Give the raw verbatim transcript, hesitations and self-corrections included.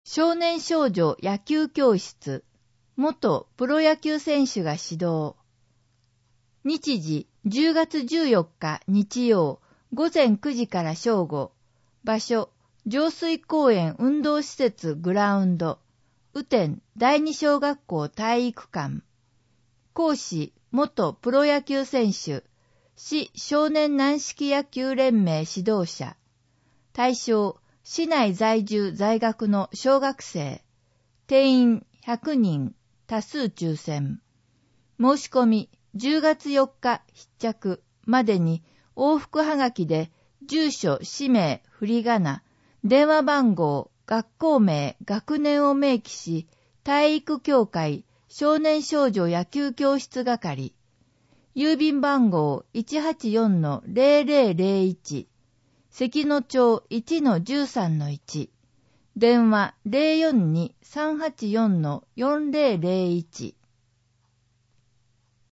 少年少女野球教室、元プロ野球選手が指導。日時じゅうがつじゅうよっか日曜、午前くじから正午。場所、上水公園運動施設グラウンド。雨天第二小学校体育館。講師、元プロ野球選手。市少年軟式野球連盟指導者。対象、市内在住在学の小学生。定員ひゃくにん、多数抽選。申し込みじゅうがつよっか必着までに往復はがきで住所、氏名、振り仮名、電話番号、学校名、学年を明記し、体育協会少年少女野球教室係。郵便番号 いちはちよんのゼロゼロゼロいち、関野町 いちのじゅうさんのいち、電話 ゼロよんに さんはちよんのよんゼロゼロいち。